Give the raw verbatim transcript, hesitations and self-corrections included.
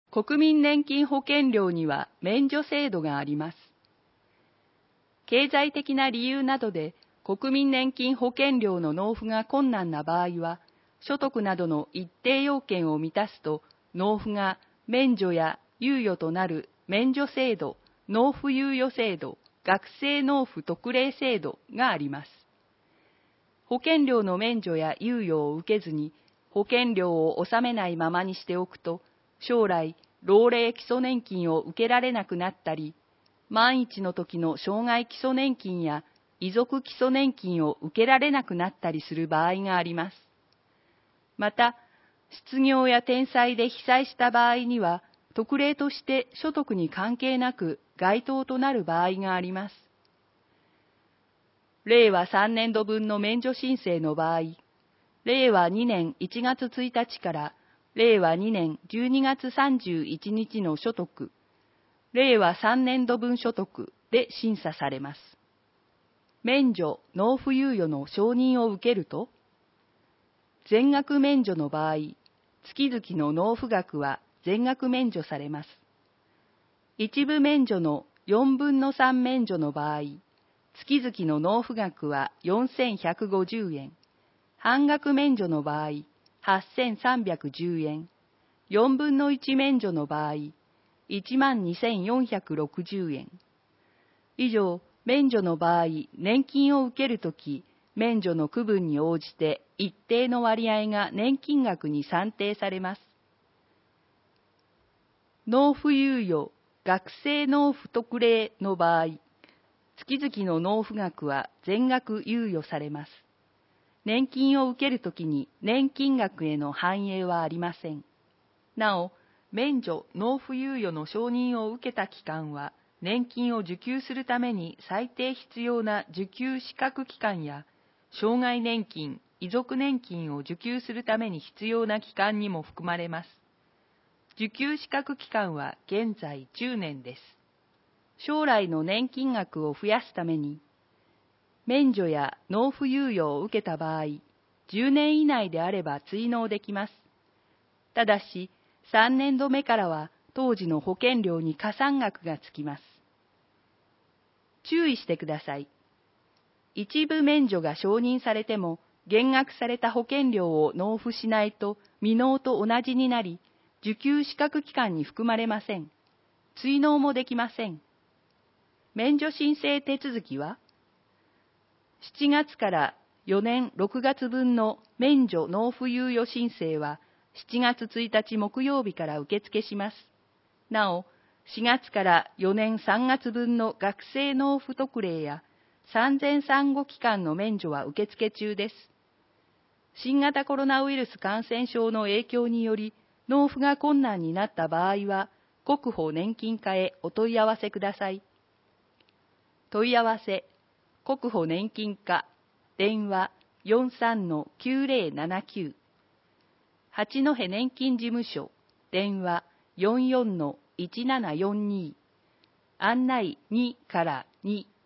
国民年金保険料には免除制度があります。経済的な理由などで国民年金保険料の納付が困難な場合は、所得などの一定要件を満たすと、納付が免除や猶予となる免除制度、納付猶予制度、学生納付特例制度があります。保険料の免除や猶予を受けずに、保険料を納めないままにしておくと、将来、老齢基礎年金を受けられなくなったり、万一の時の障害基礎年金や遺族基礎年金を受けられなくなったりする場合があります。また、失業や天災で被災した場合には、特例として所得に関係なく該当となる場合があります。れいわさんねんどぶんの免除申請の場合、れいわにねんいちがつついたちかられいわにねんじゅうにがつさんじゅういちにちの所得、れいわさんねんどぶん所得で審査されます。免除・納付猶予の承認を受けると、全額免除の場合、月々の納付額は全額免除されます。一部免除のよんぶんのさん免除の場合、月々の納付額はよんせんひゃくごじゅうえん、半額免除の場合、はっせんさんびゃくじゅうえん、よんぶんのいち免除の場合、いちまんにせんよんひゃくろくじゅうえん。以上、免除の場合、年金を受けるとき、免除の区分に応じて一定の割合が年金額に算定されます。納付猶予、学生納付特例の場合、月々の納付額は全額猶予されます。年金を受けるときに年金額への反映はありません。なお、免除・納付猶予の承認を受けた期間は、年金を受給するために最低必要な受給資格期間や、障害年金、遺族年金を受給するために必要な期間にも含まれます。受給資格期間は現在じゅうねんです。将来の年金額を増やすために、免除や納付猶予を受けた場合、じゅうねん以内であれば追納できます。ただし、さんねんどめからは当時の保険料に加算額がつきます。注意してください。一部免除が承認されても、減額された保険料を納付しないと未納と同じになり、受給資格期間に含まれません。追納もできません。免除申請手続きは、しちがつからよねんろくがつぶんの免除納付猶予申請はしちがつついたち木曜日から受付します。なお、しがつからよねんさんがつぶんの学生納付特例や産前産後期間の免除は受付中です。新型コロナウイルス感染症の影響により納付が困難になった場合は、国保年金課へお問い合わせください。問い合わせ、国保年金課、電話 よんさんのきゅうぜろななきゅう、八戸年金事務所、電話 よんよんのいちななよんに、案内にからに。